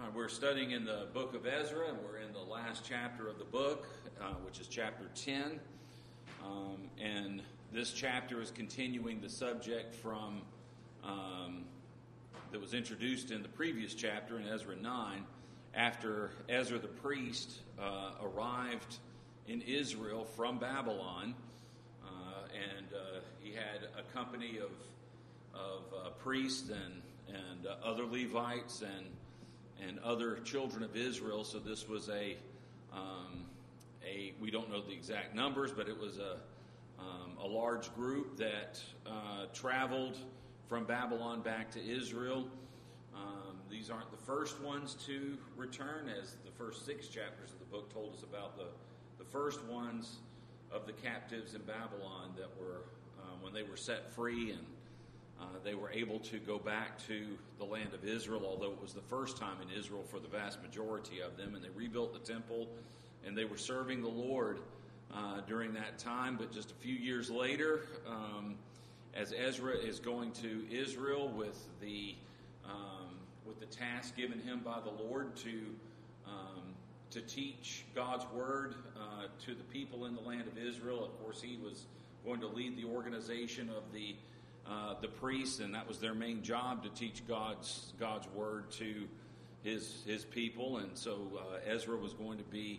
We're studying in the book of Ezra, and we're in the last chapter of the book, which is chapter 10. And this chapter is continuing the subject from that was introduced in the previous chapter in Ezra 9, after Ezra the priest arrived in Israel from Babylon, and he had a company of priests and other Levites and other children of Israel. So this was a we don't know the exact numbers, but it was a large group that traveled from Babylon back to Israel. These aren't the first ones to return, as the first 6 chapters of the book told us about the first ones of the captives in Babylon that were when they were set free, and they were able to go back to the land of Israel, although it was the first time in Israel for the vast majority of them, and they rebuilt the temple, and they were serving the Lord during that time. But just a few years later, as Ezra is going to Israel with the task given him by the Lord to teach God's word to the people in the land of Israel, of course he was going to lead the organization of the priests, and that was their main job, to teach God's word to his people. And so Ezra was going to be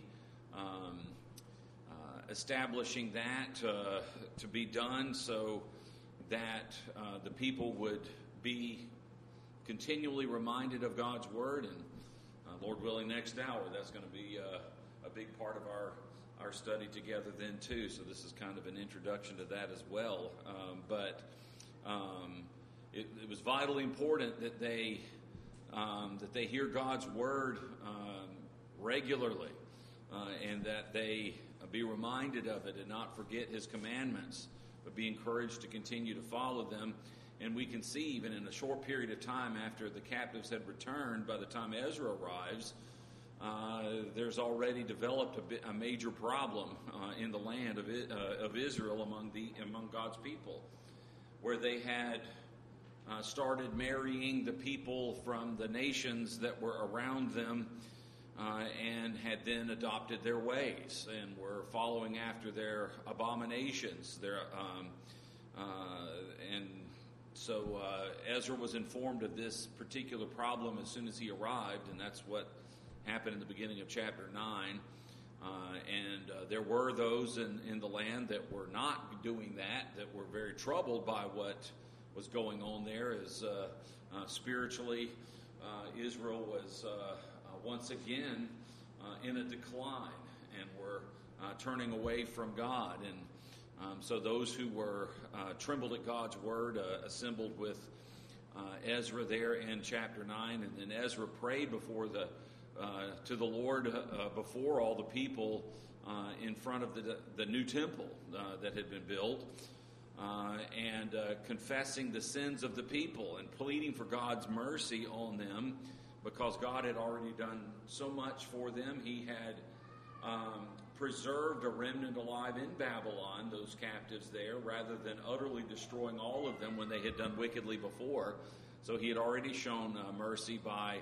establishing that to be done, so that the people would be continually reminded of God's word. And Lord willing, next hour that's going to be a big part of our study together then too. So this is kind of an introduction to that as well. But it was vitally important that they hear God's word regularly, and that they be reminded of it and not forget His commandments, but be encouraged to continue to follow them. And we can see, even in a short period of time after the captives had returned, by the time Ezra arrives, there's already developed a major problem in the land of Israel among God's people, where they had started marrying the people from the nations that were around them, and had then adopted their ways and were following after their abominations. So Ezra was informed of this particular problem as soon as he arrived, and that's what happened in the beginning of chapter 9. And there were those in the land that were not doing that were very troubled by what was going on there, as spiritually Israel was once again in a decline, and were turning away from God. And so those who were trembled at God's word assembled with Ezra there in chapter 9, and then Ezra prayed to the Lord before all the people in front of the new temple that had been built, and confessing the sins of the people and pleading for God's mercy on them, because God had already done so much for them. He had preserved a remnant alive in Babylon, those captives there, rather than utterly destroying all of them when they had done wickedly before. So He had already shown mercy by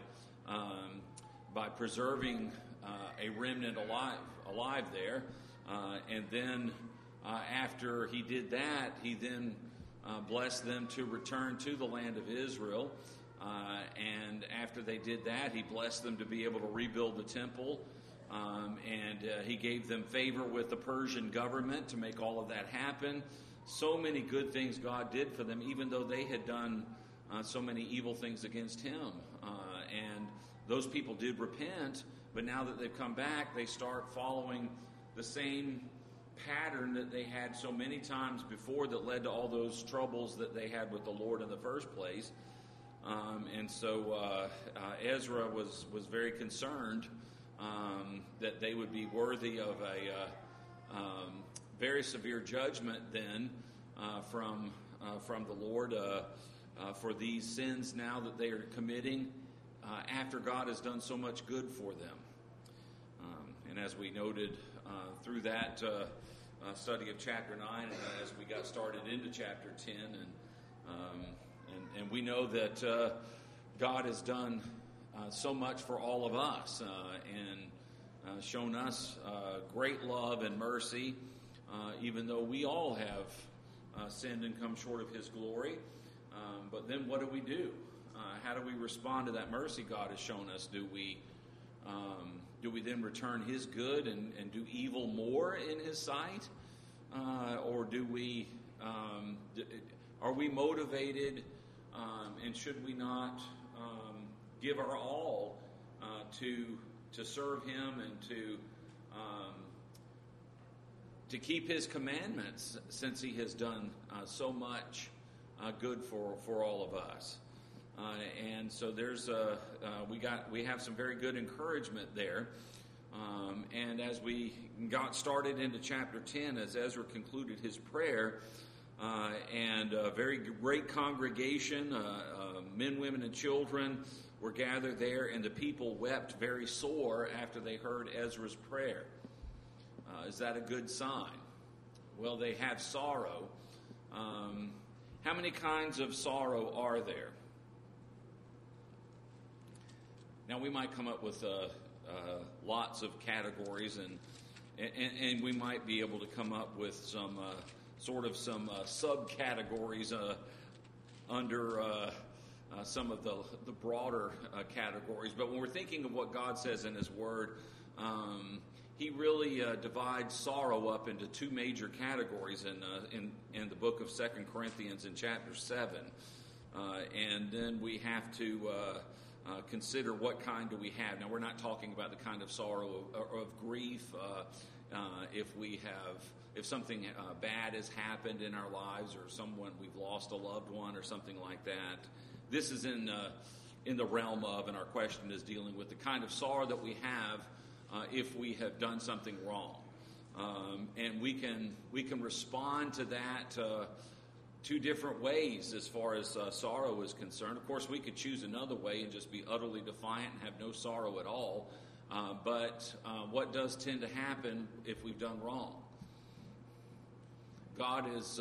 preserving a remnant alive there. And then after He did that, He then blessed them to return to the land of Israel. And after they did that, He blessed them to be able to rebuild the temple. And He gave them favor with the Persian government to make all of that happen. So many good things God did for them, even though they had done so many evil things against Him. And those people did repent, but now that they've come back, they start following the same pattern that they had so many times before, that led to all those troubles that they had with the Lord in the first place. And so Ezra was very concerned that they would be worthy of a very severe judgment then from the Lord for these sins now that they are committing after God has done so much good for them. And as we noted through that study of chapter 9, and as we got started into chapter 10, and we know that God has done so much for all of us and shown us great love and mercy, even though we all have sinned and come short of His glory. But then what do? How do we respond to that mercy God has shown us? Do we then return His good and do evil more in His sight? Or do we, are we motivated, and should we not give our all to serve Him and to keep His commandments, since He has done so much good for all of us? And so there's we have some very good encouragement there. And as we got started into chapter 10, as Ezra concluded his prayer, and a very great congregation, men, women, and children were gathered there, and the people wept very sore after they heard Ezra's prayer. Is that a good sign? Well, they have sorrow. How many kinds of sorrow are there? Now, we might come up with lots of categories, and we might be able to come up with some subcategories under some of the broader categories. But when we're thinking of what God says in His Word, He really divides sorrow up into two major categories in the book of 2 Corinthians in chapter 7. And then we have to consider what kind do we have. Now, we're not talking about the kind of sorrow of grief if something bad has happened in our lives, or someone we've lost a loved one or something like that. This is in the realm of, and our question is dealing with the kind of sorrow that we have if we have done something wrong. And we can respond to that two different ways as far as sorrow is concerned. Of course, we could choose another way and just be utterly defiant and have no sorrow at all. But what does tend to happen if we've done wrong? God is...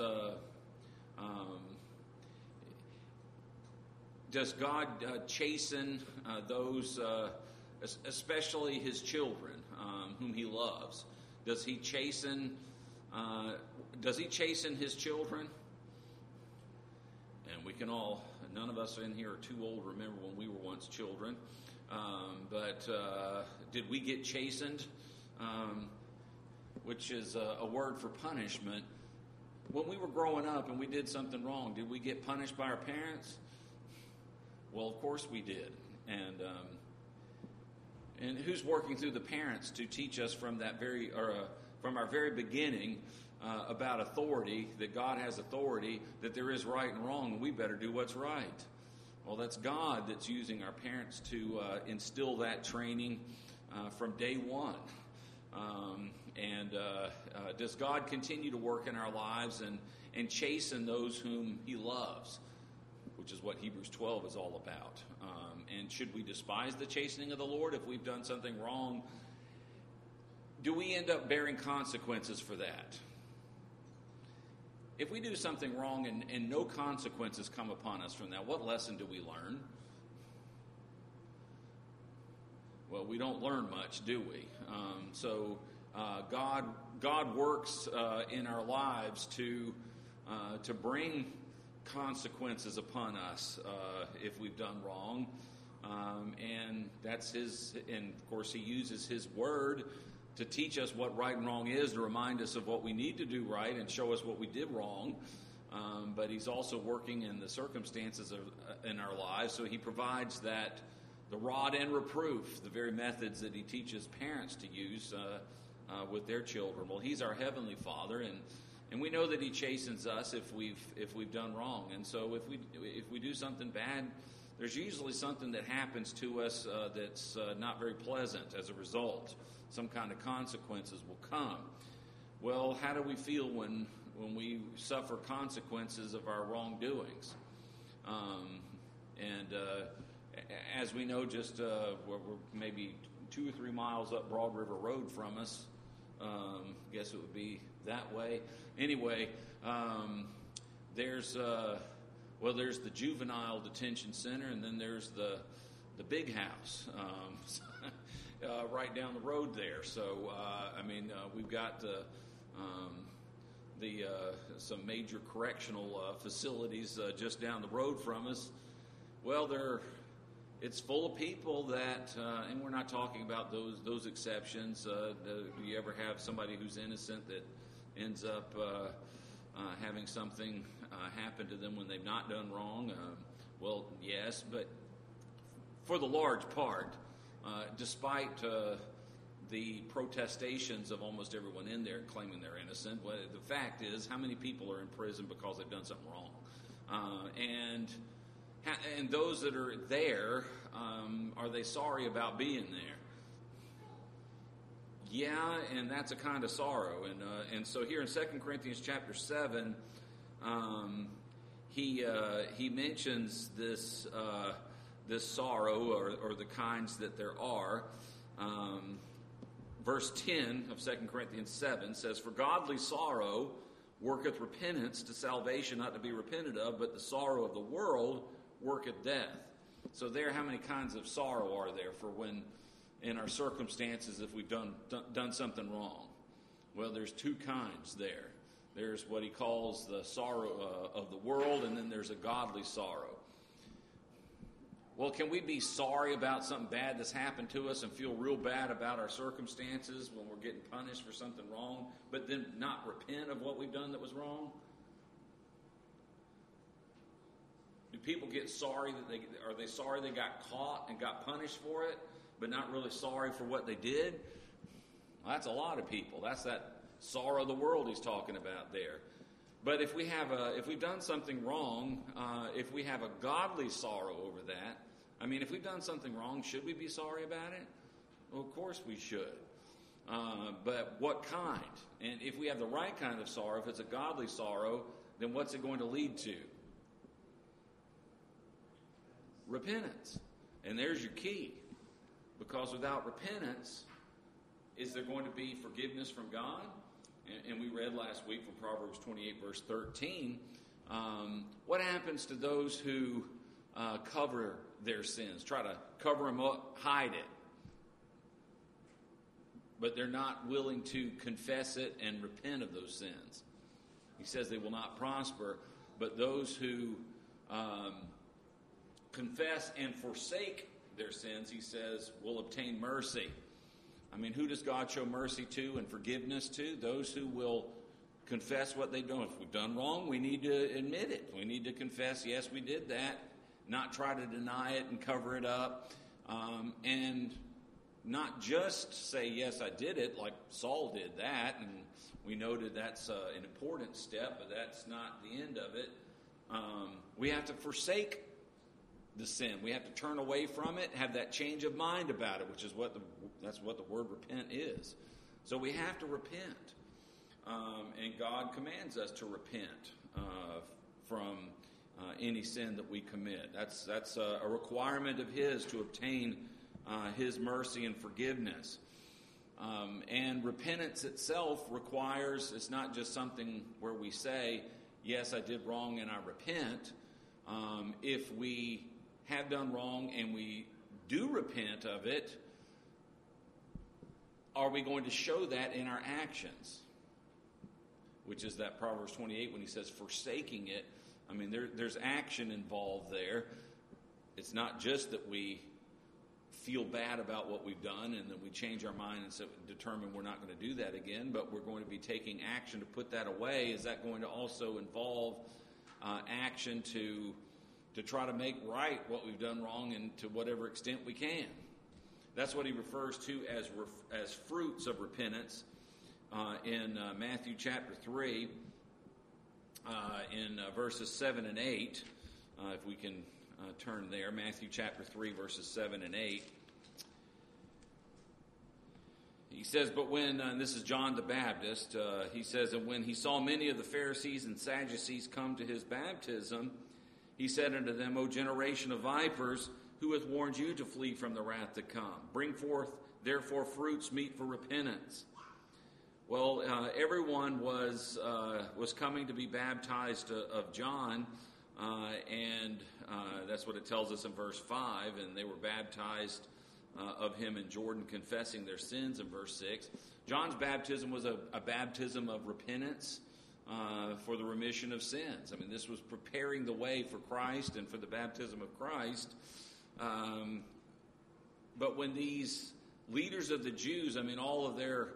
does God chasten those, especially His children, whom He loves? Does He chasten His children? And we can all, none of us in here are too old to remember when we were once children. But did we get chastened? Which is a word for punishment. When we were growing up and we did something wrong, did we get punished by our parents? Well, of course we did. And who's working through the parents to teach us from our very beginning about authority, that God has authority, that there is right and wrong, and we better do what's right? Well, that's God that's using our parents to instill that training from day one. Does God continue to work in our lives and chasten those whom He loves, which is what Hebrews 12 is all about? And should we despise the chastening of the Lord if we've done something wrong? Do we end up bearing consequences for that? If we do something wrong and no consequences come upon us from that, what lesson do we learn? Well, we don't learn much, do we? God works in our lives to bring consequences upon us if we've done wrong, and that's His. And of course, He uses His Word to teach us what right and wrong is, to remind us of what we need to do right and show us what we did wrong. But He's also working in the circumstances in our lives, so He provides that the rod and reproof, the very methods that He teaches parents to use with their children. Well, He's our Heavenly Father, and we know that He chastens us if we've done wrong. And so if we do something bad, there's usually something that happens to us that's not very pleasant as a result. Some kind of consequences will come. Well, how do we feel when we suffer consequences of our wrongdoings? As we know, just we're maybe 2 or 3 miles up Broad River Road from us. Guess it would be that way. Anyway, there's the juvenile detention center, and then there's the the big house right down the road there. So, we've got some major correctional facilities just down the road from us. Well, it's full of people that, and we're not talking about those exceptions. Do you ever have somebody who's innocent that ends up having something happen to them when they've not done wrong? Well, yes, but for the large part, despite the protestations of almost everyone in there claiming they're innocent, well, the fact is, how many people are in prison because they've done something wrong? And those that are there, are they sorry about being there? Yeah, and that's a kind of sorrow. And so here in 2 Corinthians chapter 7, he mentions this sorrow or the kinds that there are. Verse 10 of 2 Corinthians 7 says, "For godly sorrow worketh repentance to salvation, not to be repented of, but the sorrow of the world worketh death." So there, how many kinds of sorrow are there for when, in our circumstances, if we've done something wrong? Well, there's two kinds there. There's what he calls the sorrow of the world, and then there's a godly sorrow. Well, can we be sorry about something bad that's happened to us and feel real bad about our circumstances when we're getting punished for something wrong, but then not repent of what we've done that was wrong? Do people get sorry are they sorry they got caught and got punished for it, but not really sorry for what they did? Well, that's a lot of people. That's that sorrow of the world he's talking about there. But if we've done something wrong, if we have a godly sorrow over that, if we've done something wrong, should we be sorry about it? Well, of course we should. But what kind? And if we have the right kind of sorrow, if it's a godly sorrow, then what's it going to lead to? Repentance. And there's your key. Because without repentance, is there going to be forgiveness from God? And we read last week from Proverbs 28, verse 13, what happens to those who cover their sins, try to cover them up, hide it, but they're not willing to confess it and repent of those sins? He says they will not prosper, but those who confess and forsake their sins, he says, will obtain mercy. Who does God show mercy to and forgiveness to? Those who will confess what they've done. If we've done wrong, we need to admit it. We need to confess, yes, we did that, not try to deny it and cover it up, and not just say, yes, I did it, like Saul did that, and we noted that's an important step, but that's not the end of it. We have to forsake the sin. We have to turn away from it, have that change of mind about it, which is that's what the word repent is. So we have to repent. And God commands us to repent from any sin that we commit. That's a requirement of His to obtain His mercy and forgiveness. And repentance itself requires, it's not just something where we say, yes, I did wrong and I repent. If we have done wrong and we do repent of it, are we going to show that in our actions? Which is that Proverbs 28 when he says forsaking it. There's action involved there. It's not just that we feel bad about what we've done and then we change our mind and determine we're not going to do that again, but we're going to be taking action to put that away. Is that going to also involve action to try to make right what we've done wrong and to whatever extent we can? That's what he refers to as fruits of repentance in Matthew chapter 3 in verses 7 and 8. If we can turn there, Matthew chapter 3 verses 7 and 8. He says, but when, and this is John the Baptist, he says, and when he saw many of the Pharisees and Sadducees come to his baptism, he said unto them, O generation of vipers, who hath warned you to flee from the wrath to come? Bring forth, therefore, fruits meet for repentance. Well, everyone was coming to be baptized of John, and that's what it tells us in verse 5, and they were baptized of him in Jordan, confessing their sins in verse 6. John's baptism was a baptism of repentance for the remission of sins. I mean, this was preparing the way for Christ and for the baptism of Christ. But when these leaders of the Jews, I mean, all of their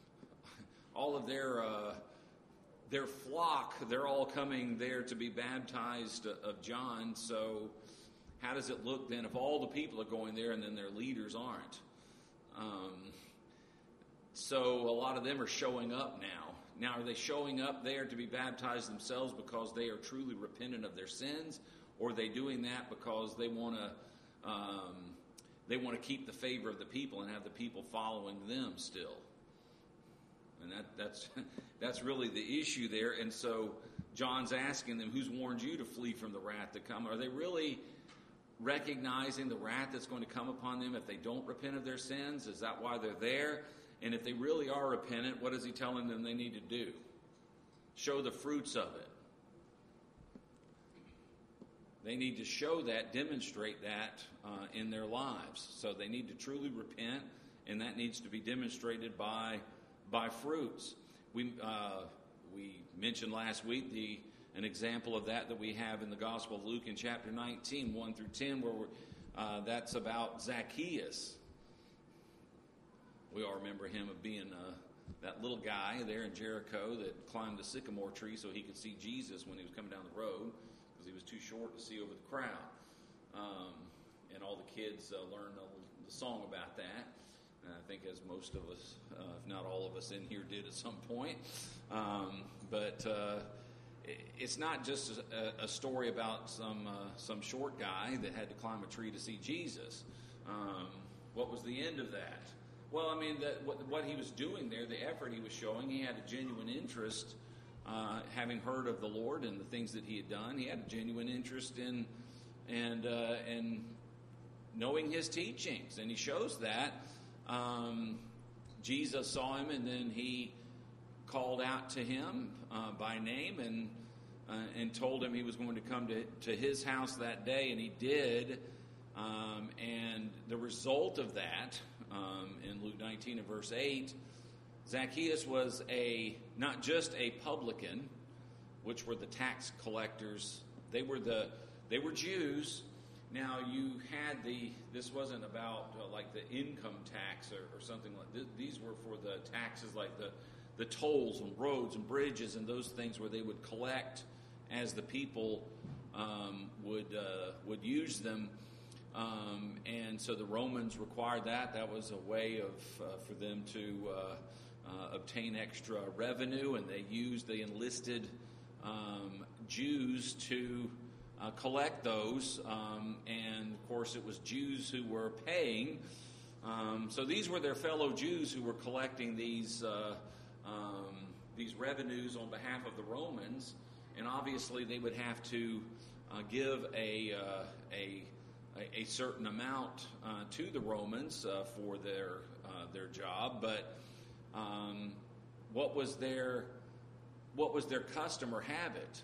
flock, they're all coming there to be baptized of John. So how does it look then if all the people are going there and then their leaders aren't? So a lot of them are showing up now. Now, are they showing up there to be baptized themselves because they are truly repentant of their sins, or are they doing that because they want to keep the favor of the people and have the people following them still? And that's really the issue there. And so John's asking them, who's warned you to flee from the wrath to come? Are they really recognizing the wrath that's going to come upon them if they don't repent of their sins? Is that why they're there? And if they really are repentant, what is he telling them they need to do? Show the fruits of it. They need to show that, demonstrate that in their lives. So they need to truly repent, and that needs to be demonstrated by fruits. We mentioned last week an example of that we have in the Gospel of Luke in chapter 19, 1 through 10, where that's about Zacchaeus. We all remember him of being that little guy there in Jericho that climbed the sycamore tree so he could see Jesus when he was coming down the road, because he was too short to see over the crowd. And all the kids learned the song about that. And I think as most of us, if not all of us in here did at some point. But it's not just a story about some short guy that had to climb a tree to see Jesus. What was the end of that? Well, I mean, what he was doing there, the effort he was showing, he had a genuine interest, having heard of the Lord and the things that he had done. He had a genuine interest in knowing his teachings, and he shows that. Jesus saw him, and then he called out to him by name and told him he was going to come to his house that day, and he did. And the result of that, in Luke 19 and verse 8, Zacchaeus was not just a publican, which were the tax collectors. They were Jews. Now you had this wasn't about like the income tax or something like this. These were for the taxes like the tolls and roads and bridges and those things where they would collect as the people would use them. And so the Romans required that. That was a way for them to obtain extra revenue, and they enlisted Jews to collect those. And of course, it was Jews who were paying. So these were their fellow Jews who were collecting these revenues on behalf of the Romans, and obviously they would have to give a certain amount to the Romans for their job, but what was their custom or habit?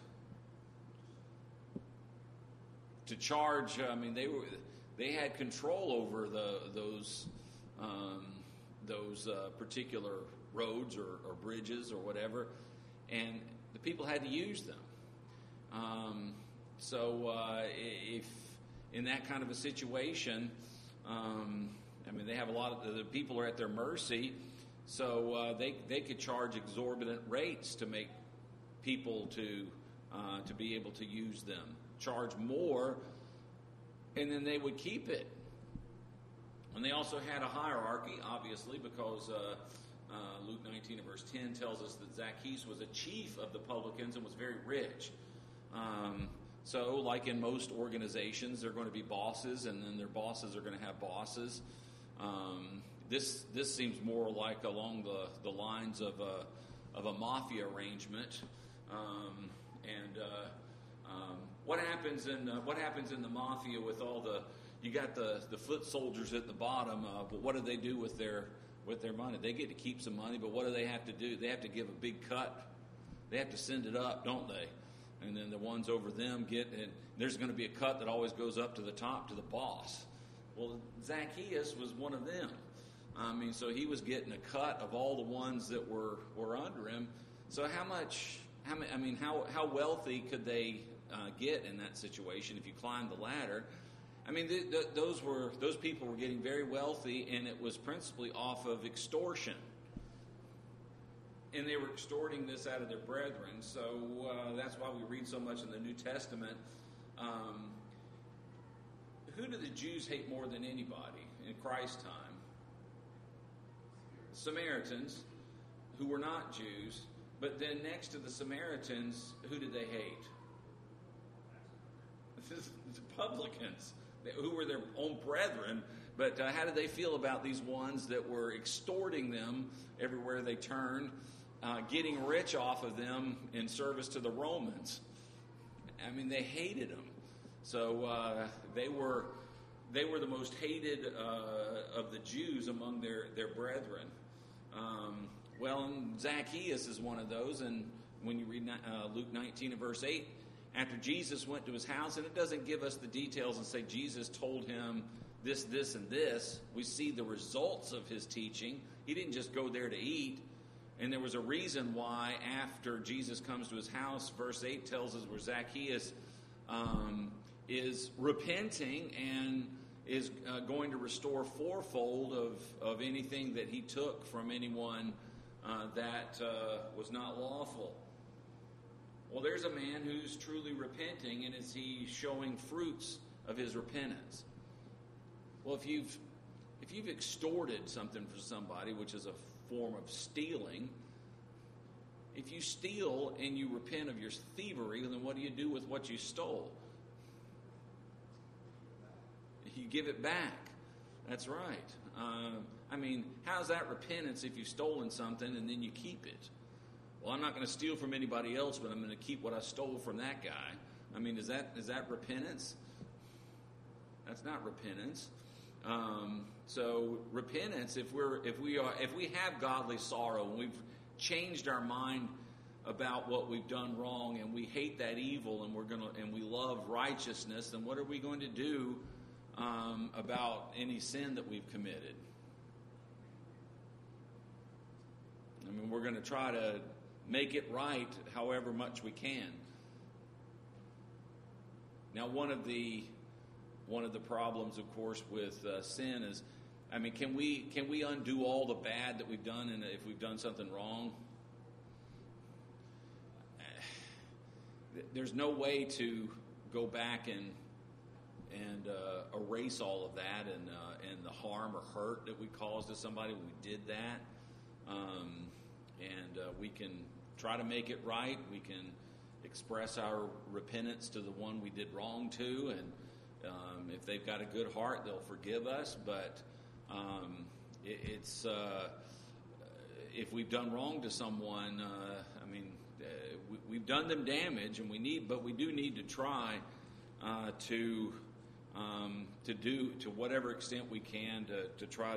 To charge. I mean, they had control over those particular roads or bridges or whatever, and the people had to use them. So if in that kind of a situation, I mean, they have a lot of the people are at their mercy, so they could charge exorbitant rates to make people to be able to use them. Charge more, and then they would keep it. And they also had a hierarchy, obviously, because Luke 19 and verse 10 tells us that Zacchaeus was a chief of the publicans and was very rich. So, like in most organizations, there are going to be bosses, and then their bosses are going to have bosses. This seems more like along the lines of a mafia arrangement. What happens in the mafia with all you got the foot soldiers at the bottom, but what do they do with their money? They get to keep some money, but what do they have to do? They have to give a big cut. They have to send it up, don't they? and then the ones over them get, and there's going to be a cut that always goes up to the top to the boss. Well, Zacchaeus was one of them. I mean, so he was getting a cut of all the ones that were under him. So how wealthy could they get in that situation if you climbed the ladder? I mean, those people were getting very wealthy, and it was principally off of extortion. And they were extorting this out of their brethren. So that's why we read so much in the New Testament. Who do the Jews hate more than anybody in Christ's time? Samaritans, who were not Jews. But then next to the Samaritans, who did they hate? The publicans, who were their own brethren. But how did they feel about these ones that were extorting them everywhere they turned, getting rich off of them in service to the Romans? I mean, they hated them. So they were the most hated of the Jews among their brethren. And Zacchaeus is one of those. And when you read Luke 19 and verse 8, after Jesus went to his house, and it doesn't give us the details and say Jesus told him this, this, and this. We see the results of his teaching. He didn't just go there to eat. And there was a reason why after Jesus comes to his house, verse 8 tells us where Zacchaeus is repenting and is going to restore fourfold of anything that he took from anyone that was not lawful. Well, there's a man who's truly repenting, and is he showing fruits of his repentance? Well, if you've extorted something from somebody, which is a form of stealing, if you steal and you repent of your thievery, then what do you do with what you stole? You give it back. That's right. How's that repentance if you've stolen something and then you keep it? Well, I'm not going to steal from anybody else, but I'm going to keep what I stole from that guy. I mean, is that repentance? That's not repentance. So repentance, if we have godly sorrow and we've changed our mind about what we've done wrong and we hate that evil and we love righteousness, then what are we going to do about any sin that we've committed? I mean, we're going to try to make it right however much we can. Now, one of the problems, of course, with sin is, can we undo all the bad that we've done, and if we've done something wrong? There's no way to go back and erase all of that and the harm or hurt that we caused to somebody when we did that. We can try to make it right. We can express our repentance to the one we did wrong to, and if they've got a good heart, they'll forgive us. But if we've done wrong to someone, we've done them damage, and we do need to try to whatever extent we can to try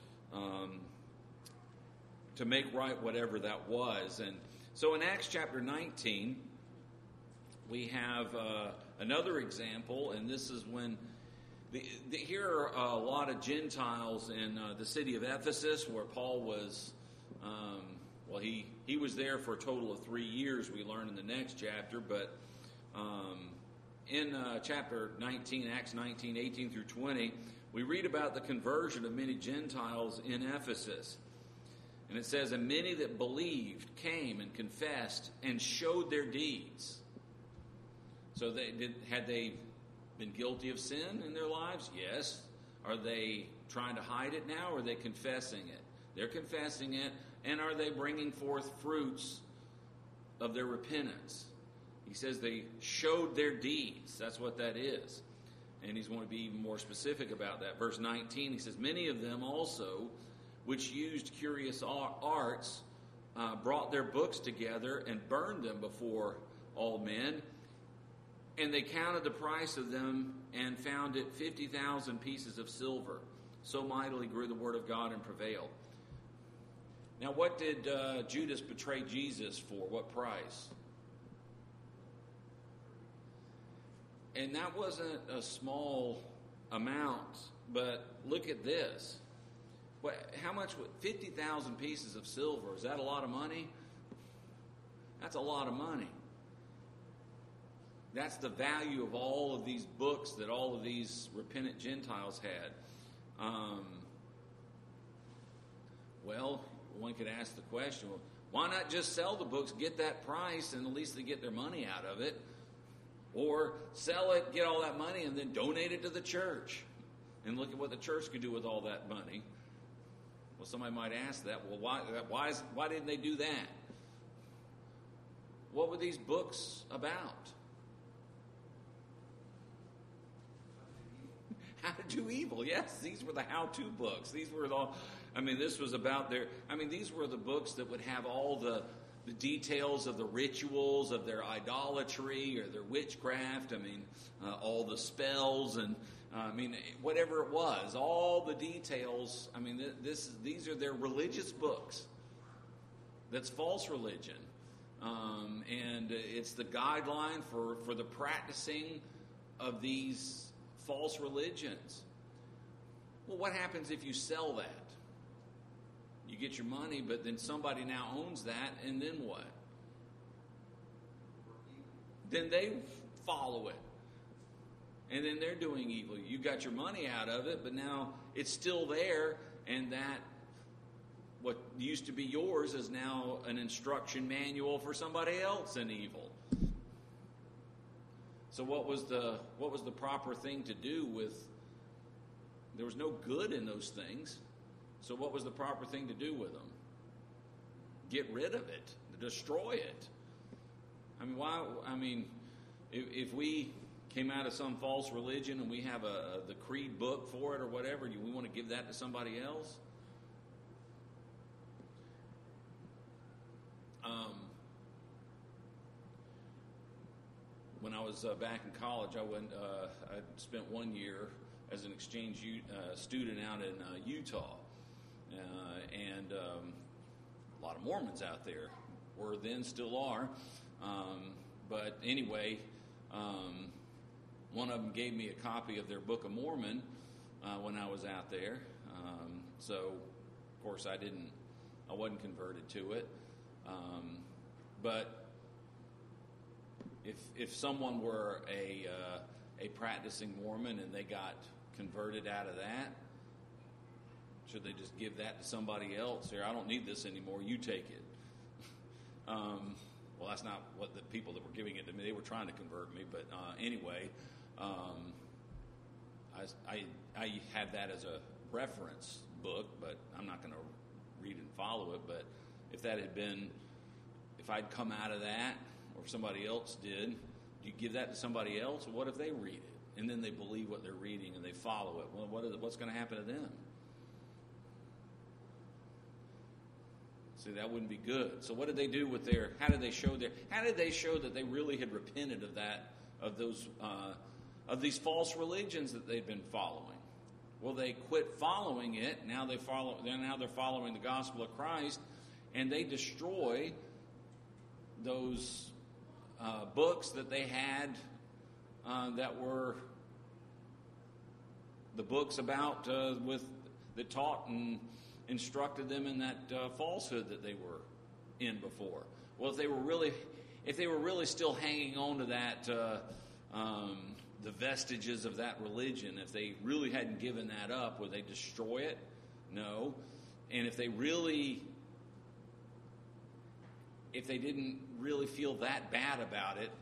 to make right whatever that was. And so in Acts chapter 19, we have another example, and this is when here are a lot of Gentiles in the city of Ephesus, where Paul was. He was there for a total of 3 years. We learn in the next chapter, but in chapter 19, Acts 19, 18 through 20, we read about the conversion of many Gentiles in Ephesus. And it says, and many that believed came and confessed and showed their deeds. So had they been guilty of sin in their lives? Yes. Are they trying to hide it now, or are they confessing it? They're confessing it, and are they bringing forth fruits of their repentance? He says they showed their deeds. That's what that is. And he's going to be even more specific about that. Verse 19, he says, many of them also, which used curious arts, brought their books together and burned them before all men. And they counted the price of them and found it 50,000 pieces of silver. So mightily grew the word of God and prevailed. Now, what did Judas betray Jesus for? What price? And that wasn't a small amount, but look at this. How much? 50,000 pieces of silver. Is that a lot of money? That's a lot of money. That's the value of all of these books that all of these repentant Gentiles had. Well, one could ask the question, well, why not just sell the books, get that price, and at least they get their money out of it? Or sell it, get all that money, and then donate it to the church. And look at what the church could do with all that money. Well, somebody might ask that. Well, why didn't they do that? What were these books about? How to do evil. Yes, these were the how-to books. These were this was about these were the books that would have all the details of the rituals of their idolatry or their witchcraft. All the spells and whatever it was, all the details. These are their religious books. That's false religion. And it's the guideline for the practicing of these false religions. Well, what happens if you sell that? You get your money, but then somebody now owns that, and then what? Then they follow it. And then they're doing evil. You got your money out of it, but now it's still there, and that what used to be yours is now an instruction manual for somebody else in evil. So what was the proper thing to do with? There was no good in those things. So what was the proper thing to do with them? Get rid of it, destroy it. Why? If we came out of some false religion and we have the creed book for it or whatever, do we want to give that to somebody else? When I was back in college, I spent 1 year as an exchange student out in Utah, and a lot of Mormons out there were then, still are. But anyway, one of them gave me a copy of their Book of Mormon when I was out there. So, of course, I wasn't converted to it. But if someone were a practicing Mormon and they got converted out of that, should they just give that to somebody else? Here, I don't need this anymore. You take it. Well, that's not what the people that were giving it to me. They were trying to convert me, but anyway, I had that as a reference book, but I'm not going to read and follow it. But if I'd come out of that, or if somebody else did, you give that to somebody else? What if they read it and then they believe what they're reading and they follow it? Well, what's going to happen to them? See, that wouldn't be good. So what did they do with how did they show that they really had repented of these false religions that they'd been following? Well, they quit following it. Now they're following the gospel of Christ, and they destroy those books that they had that were the books about that taught and instructed them in that falsehood that they were in before. Well, if they were really still hanging on to that, the vestiges of that religion, if they really hadn't given that up, would they destroy it? No. And if they didn't really feel that bad about it,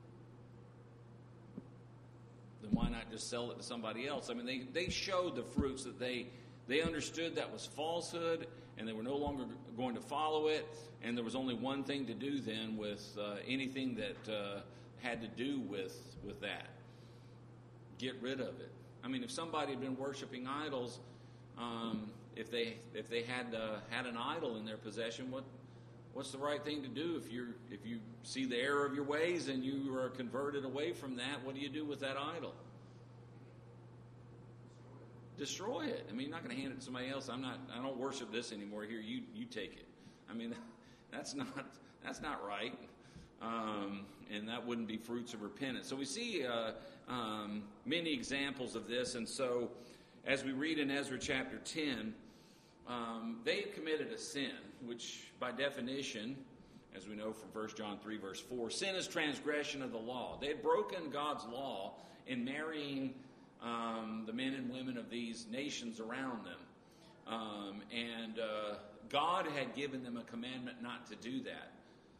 then why not just sell it to somebody else? They showed the fruits that they understood that was falsehood, and they were no longer going to follow it, and there was only one thing to do then with anything that had to do with that. Get rid of it. If somebody had been worshiping idols, if they had an idol in their possession, what's the right thing to do? If you see the error of your ways and you are converted away from that, what do you do with that idol? Destroy it. You're not going to hand it to somebody else. I don't worship this anymore. Here, you take it. That's not right. and that wouldn't be fruits of repentance. So we see many examples of this, and so as we read in Ezra chapter 10, they committed a sin, which by definition, as we know from 1 John 3 verse 4, sin is transgression of the law. They had broken God's law in marrying the men and women of these nations around them. And God had given them a commandment not to do that.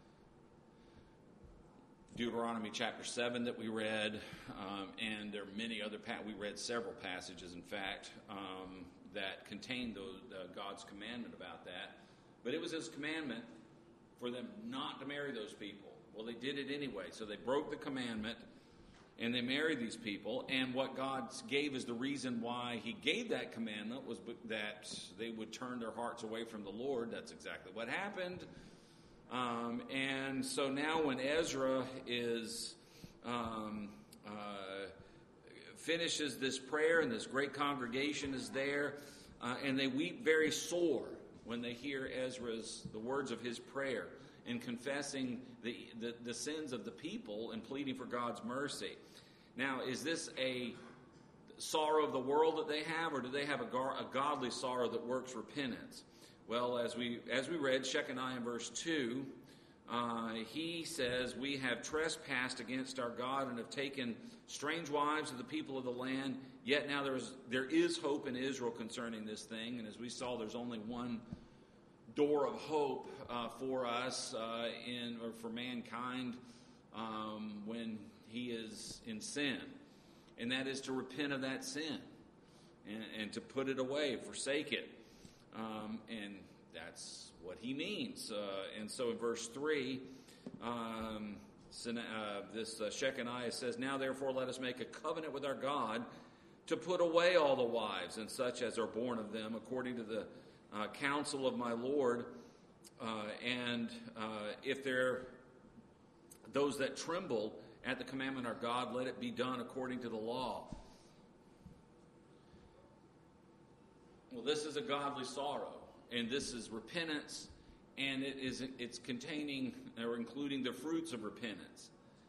Deuteronomy chapter 7 that we read, and there are many other, we read several passages, in fact, that contained God's commandment about that. But it was His commandment for them not to marry those people. Well, they did it anyway, so they broke the commandment, and they married these people. And what God gave as the reason why He gave that commandment was that they would turn their hearts away from the Lord. That's exactly what happened. And so now when Ezra is finishes this prayer, and this great congregation is there, and they weep very sore when they hear the words of his prayer, and confessing the sins of the people and pleading for God's mercy. Now, is this a sorrow of the world that they have, or do they have a godly sorrow that works repentance? Well, as we read Shechaniah in verse 2, he says, "We have trespassed against our God and have taken strange wives of the people of the land. Yet now there is hope in Israel concerning this thing." And as we saw, there's only one door of hope for us or for mankind when he is in sin, and that is to repent of that sin and to put it away, forsake it. And that's what he means. And so in verse 3, Shechaniah says, "Now therefore let us make a covenant with our God to put away all the wives and such as are born of them, according to the counsel of my Lord. And if there those that tremble at the commandment of our God, let it be done according to the law." Well, this is a godly sorrow, and this is repentance, and it's containing or including the fruits of repentance.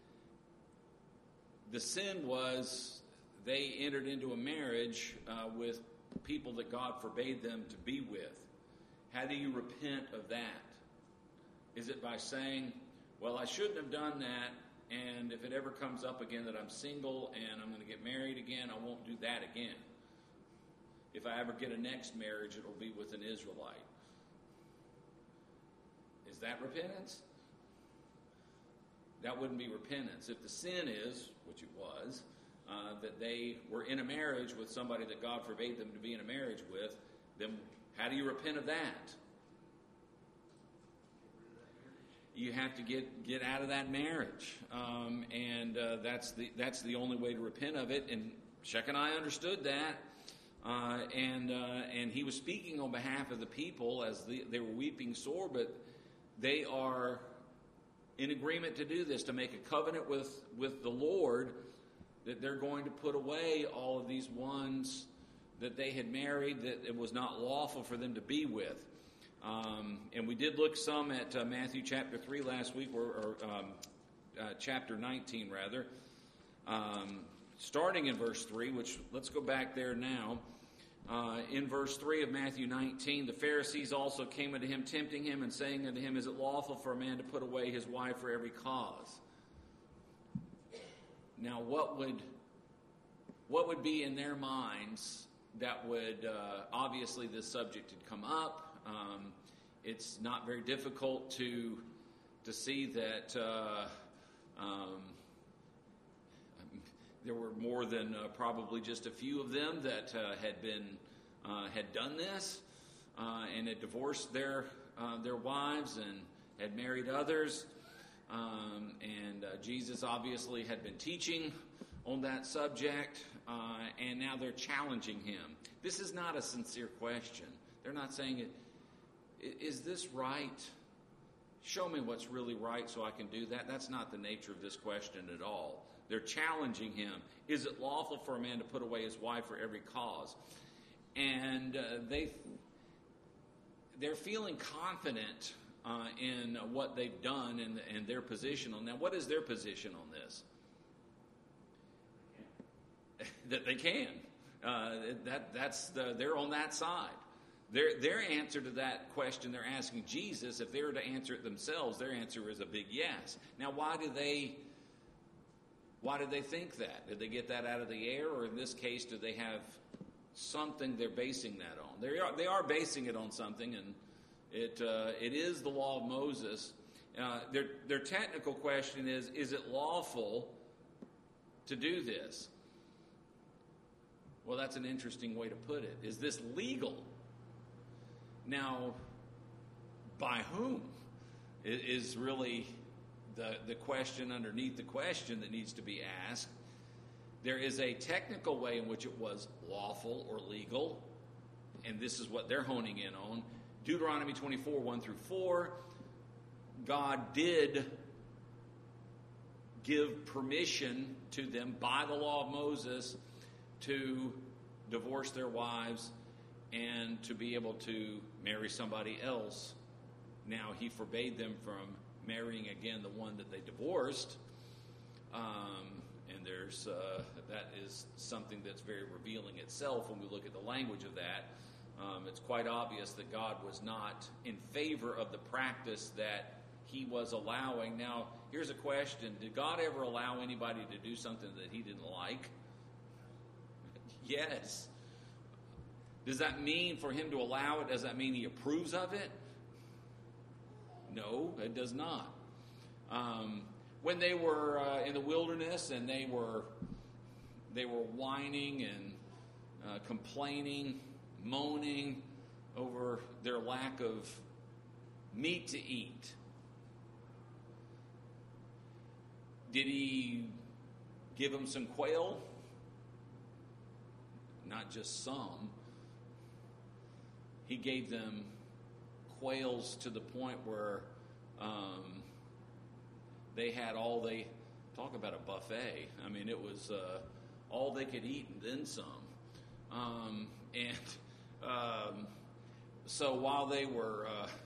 The sin was they entered into a marriage with people that God forbade them to be with. How do you repent of that? Is it by saying, well, I shouldn't have done that, and if it ever comes up again that I'm single and I'm going to get married again, I won't do that again. If I ever get a next marriage, it will be with an Israelite. Is that repentance? That wouldn't be repentance. If the sin is, which it was, that they were in a marriage with somebody that God forbade them to be in a marriage with, then how do you repent of that? You have to get out of that marriage, and that's the only way to repent of it. And Shechaniah understood that. And he was speaking on behalf of the people as they were weeping sore, but they are in agreement to do this, to make a covenant with the Lord, that they're going to put away all of these ones that they had married that it was not lawful for them to be with. And we did look some at Matthew chapter 3 last week, or chapter 19 rather, starting in verse 3, which let's go back there now. In verse 3 of Matthew 19, the Pharisees also came unto him, tempting him, and saying unto him, "Is it lawful for a man to put away his wife for every cause?" Now, what would be in their minds that would, obviously this subject had come up. It's not very difficult to see that there were more than probably just a few of them that had done this and had divorced their wives and had married others. And Jesus obviously had been teaching on that subject, and now they're challenging him. This is not a sincere question. They're not saying, "Is this right? Show me what's really right so I can do that." That's not the nature of this question at all. They're challenging him. Is it lawful for a man to put away his wife for every cause? And they're feeling confident in what they've done and their position on. Now, what is their position on this? That they can. They're on that side. Their answer to that question they're asking Jesus, if they were to answer it themselves, their answer is a big yes. Now, why did they think that? Did they get that out of the air, or in this case, do they have something they're basing that on? They are basing it on something, and it is the law of Moses. Their technical question is it lawful to do this? Well, that's an interesting way to put it. Is this legal? Now, by whom is really the question underneath the question that needs to be asked. There is a technical way in which it was lawful or legal, and this is what they're honing in on. Deuteronomy 24, 1 through 4, God did give permission to them by the law of Moses to divorce their wives and to be able to marry somebody else. Now, he forbade them from marrying again the one that they divorced. And there's that is something that's very revealing itself when we look at the language of that. It's quite obvious that God was not in favor of the practice that he was allowing. Now, here's a question. Did God ever allow anybody to do something that he didn't like? Yes. Does that mean for him to allow it, does that mean he approves of it? No, it does not. When they were in the wilderness and they were whining and complaining, moaning over their lack of meat to eat, did he give them some quail? Not just some. He gave them quails to the point where they had all they, talk about a buffet. I mean, it was all they could eat and then some. So while they were,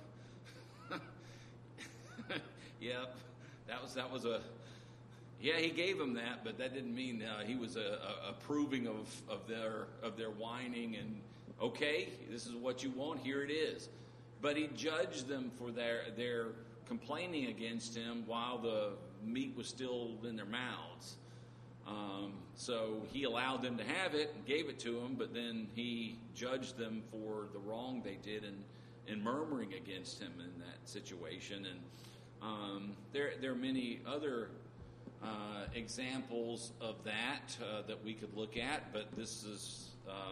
yep, that was a, yeah, he gave them that, but that didn't mean he was approving of their whining and, okay, this is what you want, here it is. But he judged them for their complaining against him while the meat was still in their mouths. So he allowed them to have it and gave it to them, but then he judged them for the wrong they did in murmuring against him in that situation. And there are many other examples of that that we could look at, but this is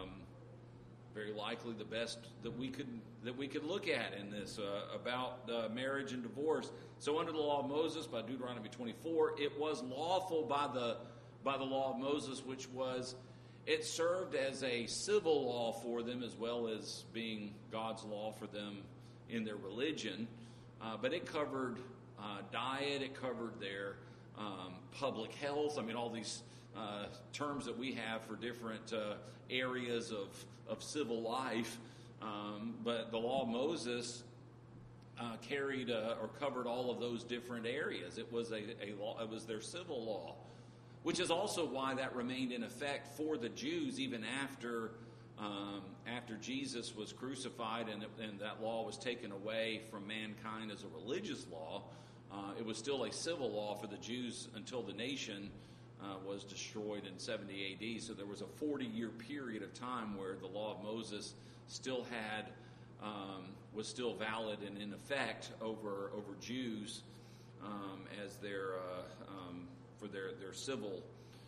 very likely the best that we could look at in this about marriage and divorce. So under the law of Moses, by Deuteronomy 24, it was lawful by the law of Moses, which was, it served as a civil law for them as well as being God's law for them in their religion. But it covered diet, it covered their public health. I mean, all these terms that we have for different areas of civil life. But the law of Moses carried or covered all of those different areas. It was a law. It was their civil law, which is also why that remained in effect for the Jews even after Jesus was crucified and that law was taken away from mankind as a religious law. It was still a civil law for the Jews until the nation was destroyed in 70 AD. So there was a 40-year period of time where the law of Moses still had was still valid and in effect over Jews as their for their civil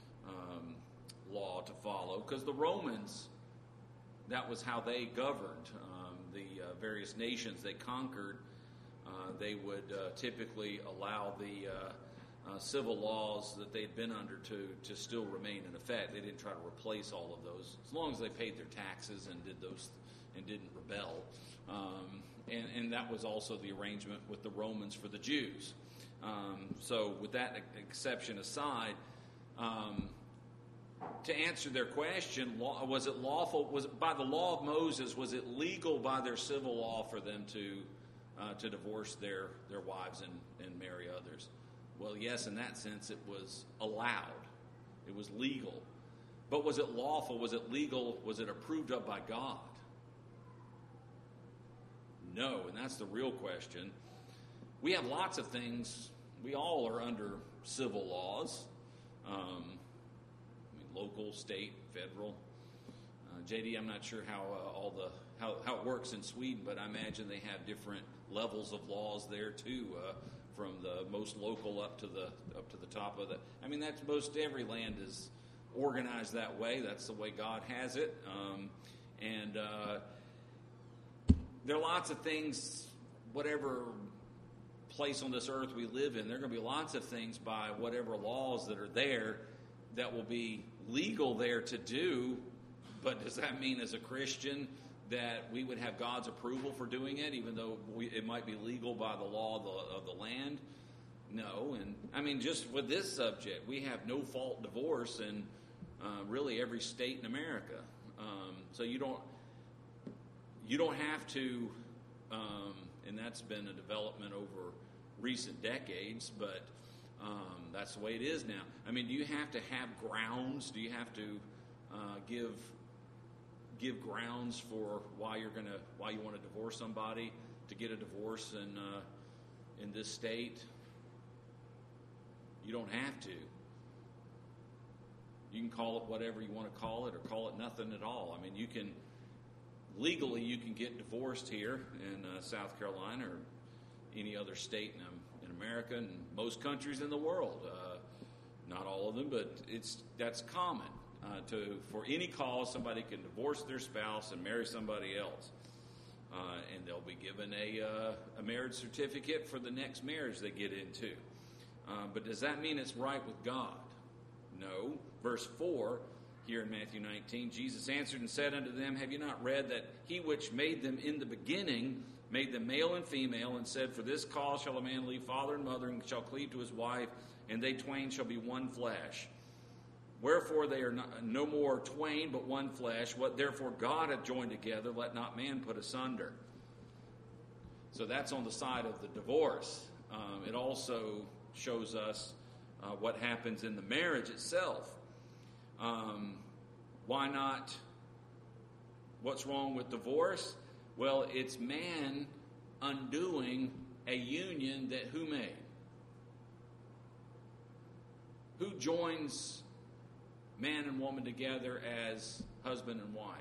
law to follow. Because the Romans, that was how they governed the various nations they conquered. They would typically allow the civil laws that they'd been under to still remain in effect. They didn't try to replace all of those, as long as they paid their taxes and did those and didn't rebel. And that was also the arrangement with the Romans for the Jews. So with that exception aside, to answer their question, was it lawful? Was it by the law of Moses? Was it legal by their civil law for them to to divorce their wives and marry others. Well, yes, in that sense, it was allowed. It was legal. But was it lawful? Was it legal? Was it approved of by God? No, and that's the real question. We have lots of things. We all are under civil laws. Local, state, federal. JD, I'm not sure how it works in Sweden, but I imagine they have different levels of laws there too, from the most local up to the top of the. I mean, that's most every land is organized that way. That's the way God has it, and there are lots of things. Whatever place on this earth we live in, there are going to be lots of things by whatever laws that are there that will be legal there to do. But does that mean as a Christian that we would have God's approval for doing it, even though it might be legal by the law of the land? No. And I mean, just with this subject, we have no-fault divorce in really every state in America. So you don't have to, and that's been a development over recent decades, but that's the way it is now. I mean, do you have to have grounds? Do you have to give grounds for why you want to divorce somebody to get a divorce in this state? You don't have to. You can call it whatever you want to call it, or call it nothing at all. I mean, legally you can get divorced here in South Carolina or any other state in America and most countries in the world. Not all of them, but that's common. For any cause, somebody can divorce their spouse and marry somebody else, and they'll be given a marriage certificate for the next marriage they get into. But does that mean it's right with God? No. Verse 4 here in Matthew 19, Jesus answered and said unto them, Have you not read that he which made them in the beginning made them male and female, and said, For this cause shall a man leave father and mother, and shall cleave to his wife, and they twain shall be one flesh. Wherefore they are no more twain, but one flesh. What therefore God hath joined together, let not man put asunder. So that's on the side of the divorce. It also shows us what happens in the marriage itself. Why not? What's wrong with divorce? Well, it's man undoing a union that who made? Who joins man and woman together as husband and wife?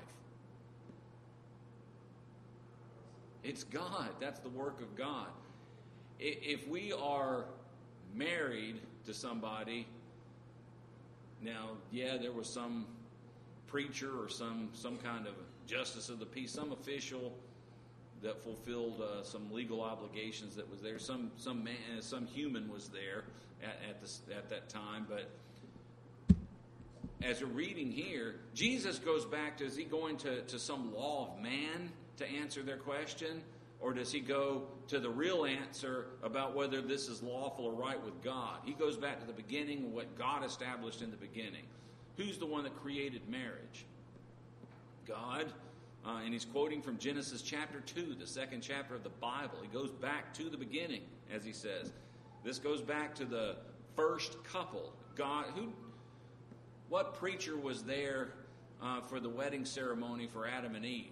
It's God. That's the work of God. If we are married to somebody, now, yeah, there was some preacher or some kind of justice of the peace, some official that fulfilled some legal obligations that was there. Some man, some human was there at that time. But as we're reading here, Jesus goes back to, is he going to some law of man to answer their question? Or does he go to the real answer about whether this is lawful or right with God? He goes back to the beginning, what God established in the beginning. Who's the one that created marriage? God. And he's quoting from Genesis chapter 2, the second chapter of the Bible. He goes back to the beginning, as he says. This goes back to the first couple. God, what preacher was there for the wedding ceremony for Adam and Eve?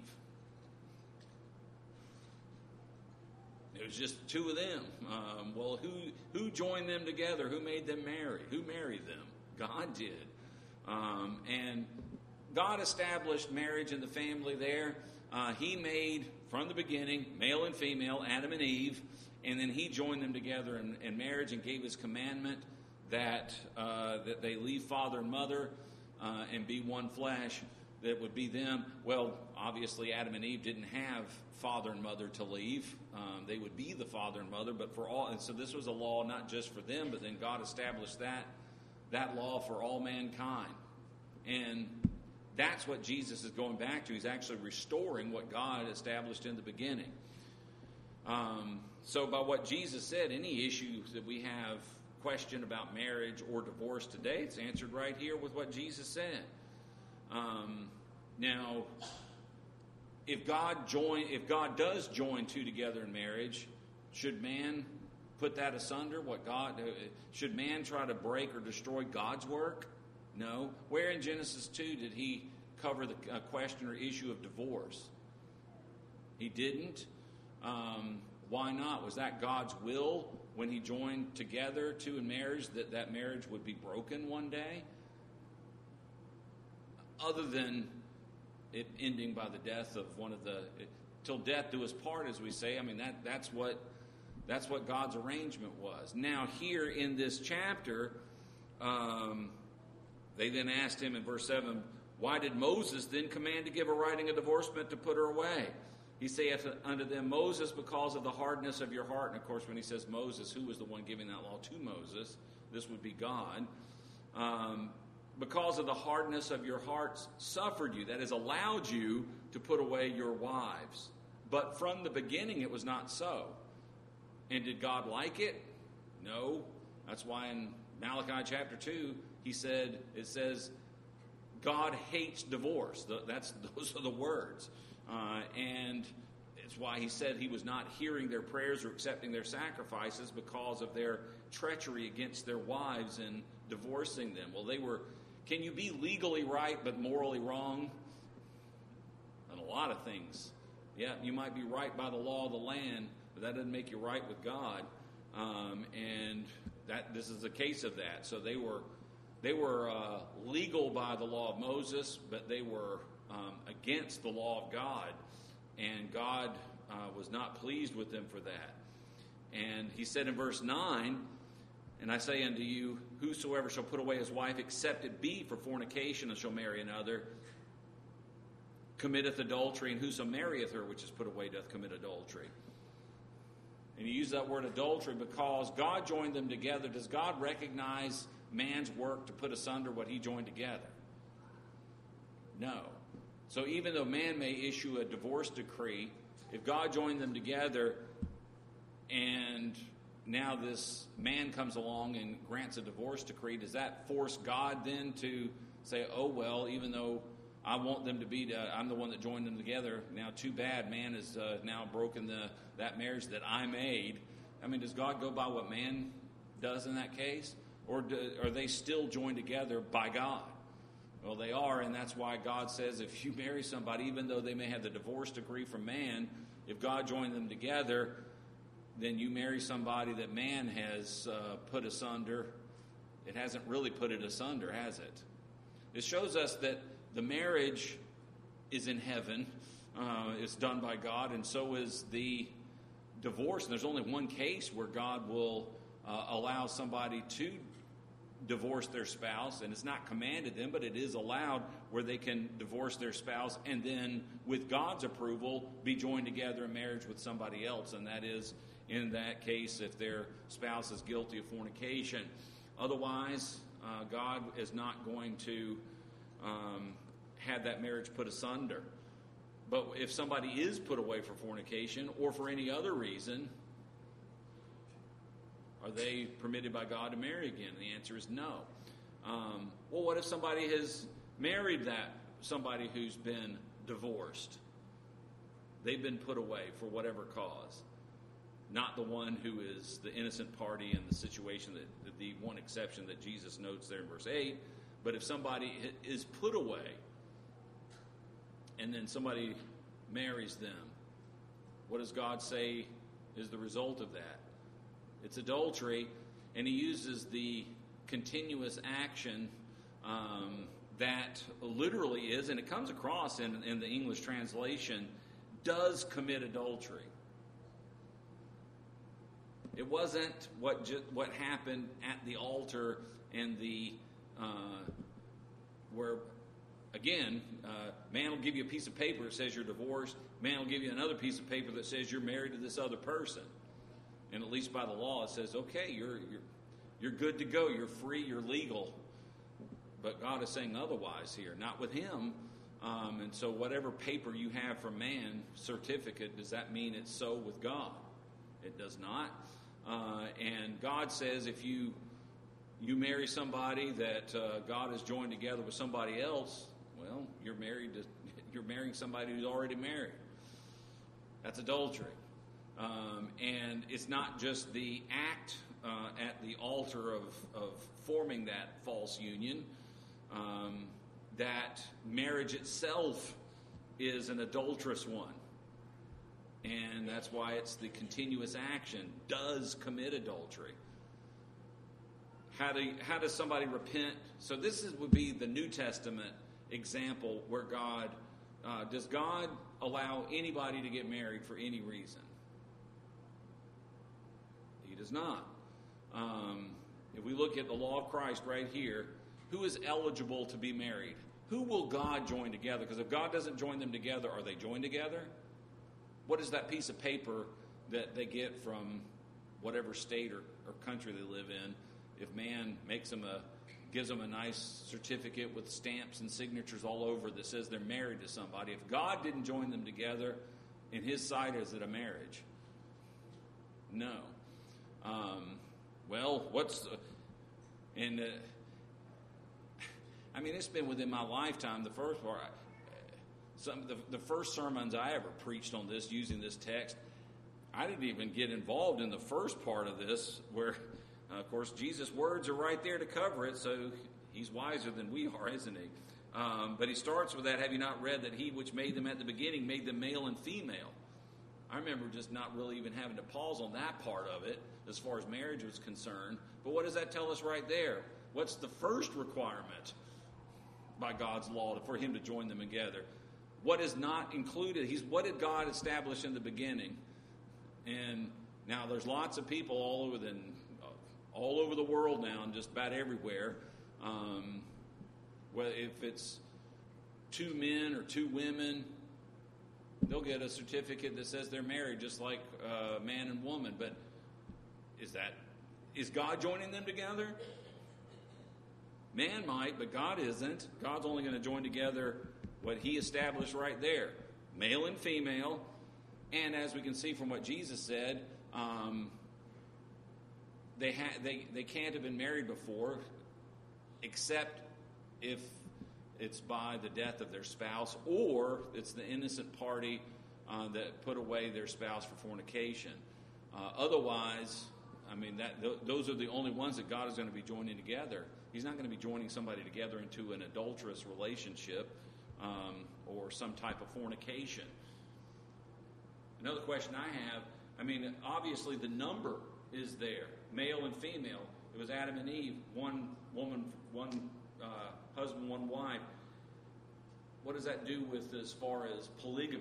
It was just two of them. Well, who joined them together? Who made them marry? Who married them? God did. And God established marriage in the family there. He made, from the beginning, male and female, Adam and Eve, and then he joined them together in marriage and gave his commandment that they leave father and mother and be one flesh. That would be them. Well, obviously, Adam and Eve didn't have father and mother to leave. They would be the father and mother, but for all, and so this was a law not just for them, but then God established that law for all mankind. And that's what Jesus is going back to. He's actually restoring what God established in the beginning. So by what Jesus said, any issue that we have question about marriage or divorce today, it's answered right here with what Jesus said. Now, if God does join two together in marriage, Should man put that asunder? Should man try to break or destroy God's work? No. Where in Genesis 2 did he cover the question or issue of divorce? He didn't. Why not? Was that God's will when he joined together two in marriage, that marriage would be broken one day? Other than it ending by the death of one of till death do us part, as we say. I mean, that's what God's arrangement was. Now, here in this chapter, they then asked him in verse 7, why did Moses then command to give a writing of divorcement to put her away? He saith unto them, Moses, because of the hardness of your heart. And of course, when he says Moses, who was the one giving that law to Moses? This would be God. Because of the hardness of your hearts suffered you, that is, allowed you to put away your wives. But from the beginning it was not so. And did God like it? No. That's why in Malachi chapter 2, it says, God hates divorce. Those are the words. And it's why he said he was not hearing their prayers or accepting their sacrifices because of their treachery against their wives and divorcing them. Well, can you be legally right but morally wrong? On a lot of things. Yeah, you might be right by the law of the land, but that doesn't make you right with God. And this is a case of that. So they were legal by the law of Moses, but they were against the law of God, and God was not pleased with them for that. And he said in verse 9, and I say unto you, whosoever shall put away his wife, except it be for fornication, and shall marry another, committeth adultery, and whoso marrieth her which is put away doth commit adultery. And he used that word adultery because God joined them together. Does God recognize man's work to put asunder what he joined together? No. So even though man may issue a divorce decree, if God joined them together and now this man comes along and grants a divorce decree, does that force God then to say, oh, well, even though I want them to be, I'm the one that joined them together, now too bad, man has now broken that marriage that I made. I mean, does God go by what man does in that case? Or are they still joined together by God? Well, they are, and that's why God says if you marry somebody, even though they may have the divorce decree from man, if God joined them together, then you marry somebody that man has put asunder. It hasn't really put it asunder, has it? It shows us that the marriage is in heaven. It's done by God, and so is the divorce. And there's only one case where God will allow somebody to divorce their spouse, and it's not commanded them, but it is allowed where they can divorce their spouse and then, with God's approval, be joined together in marriage with somebody else, and that is, in that case, if their spouse is guilty of fornication. Otherwise, God is not going to have that marriage put asunder. But if somebody is put away for fornication or for any other reason, are they permitted by God to marry again? The answer is no. Well, what if somebody has married somebody who's been divorced? They've been put away for whatever cause. Not the one who is the innocent party in the situation, the one exception that Jesus notes there in verse 8. But if somebody is put away and then somebody marries them, what does God say is the result of that? It's adultery, and he uses the continuous action that literally is, and it comes across in the English translation, does commit adultery. It wasn't what happened at the altar and where, again, man will give you a piece of paper that says you're divorced. Man will give you another piece of paper that says you're married to this other person. And at least by the law, it says, okay, you're good to go. You're free. You're legal. But God is saying otherwise here, not with him. And so whatever paper you have from man, certificate, does that mean it's so with God? It does not. And God says if you marry somebody that God has joined together with somebody else, well, you're marrying somebody who's already married. That's adultery. And it's not just the act at the altar of forming that false union. That marriage itself is an adulterous one. And that's why it's the continuous action. Does commit adultery. How does somebody repent? So this would be the New Testament example where God, does God allow anybody to get married for any reason? He does not. If we look at the law of Christ right here, who is eligible to be married? Who will God join together? Because if God doesn't join them together, are they joined together? What is that piece of paper that they get from whatever state or country they live in? If man gives them a nice certificate with stamps and signatures all over that says they're married to somebody. If God didn't join them together, in His sight, is it a marriage? No. It's been within my lifetime. The first part, the first sermons I ever preached on this using this text, I didn't even get involved in the first part of this, where, of course, Jesus' words are right there to cover it. So He's wiser than we are, isn't He? But He starts with that. Have you not read that He which made them at the beginning made them male and female? I remember just not really even having to pause on that part of it as far as marriage was concerned. But what does that tell us right there? What's the first requirement by God's law for Him to join them together? What is not included? What did God establish in the beginning? And now there's lots of people all over the world now, and just about everywhere. Well, if it's two men or two women, they'll get a certificate that says they're married, just like man and woman. But is God joining them together? Man might, but God isn't. God's only going to join together what He established right there, male and female. And as we can see from what Jesus said, they can't have been married before, except if it's by the death of their spouse, or it's the innocent party that put away their spouse for fornication. Otherwise, those are the only ones that God is going to be joining together. He's not going to be joining somebody together into an adulterous relationship or some type of fornication. Another question I have, obviously the number is there, male and female. It was Adam and Eve, one woman, one husband, one wife. What does that do with as far as polygamy?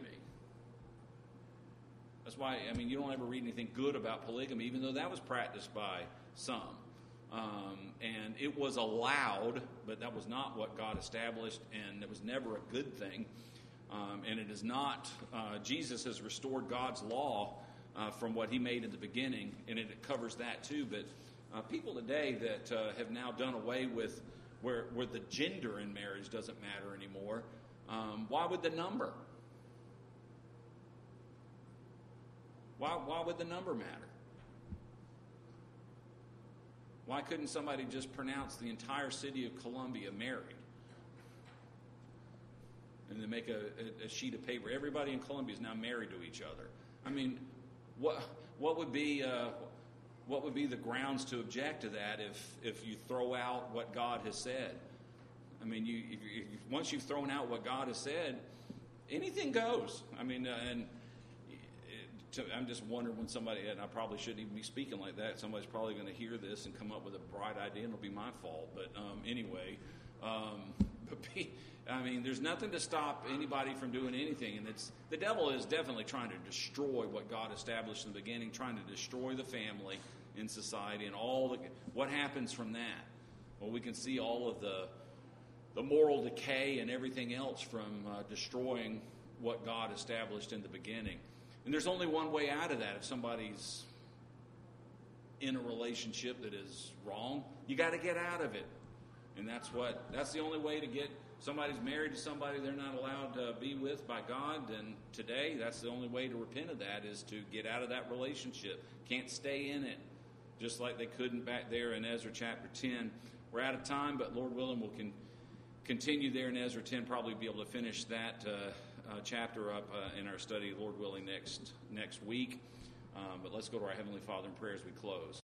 That's why, you don't ever read anything good about polygamy, even though that was practiced by some. And it was allowed, but that was not what God established, and it was never a good thing. And it is not, Jesus has restored God's law from what He made in the beginning, and it covers that too. But people today that have now done away with where the gender in marriage doesn't matter anymore, why would the number? Why would the number matter? Why couldn't somebody just pronounce the entire city of Columbia married? And then make a sheet of paper. Everybody in Columbia is now married to each other. What would be the grounds to object to that if you throw out what God has said? Once you've thrown out what God has said, anything goes. I'm just wondering when somebody, and I probably shouldn't even be speaking like that, somebody's probably going to hear this and come up with a bright idea, and it'll be my fault. But anyway, there's nothing to stop anybody from doing anything. And the devil is definitely trying to destroy what God established in the beginning, trying to destroy the family in society and what happens from that. Well, we can see all of the moral decay and everything else from destroying what God established in the beginning. And there's only one way out of that. If somebody's in a relationship that is wrong, you got to get out of it. And that's the only way to get. Somebody's married to somebody they're not allowed to be with by God, and today that's the only way to repent of that, is to get out of that relationship. Can't stay in it, just like they couldn't back there in Ezra chapter 10. We're out of time, but Lord willing, we'll continue there in Ezra 10, probably be able to finish that chapter up in our study, Lord willing, next week. But let's go to our Heavenly Father in prayer as we close.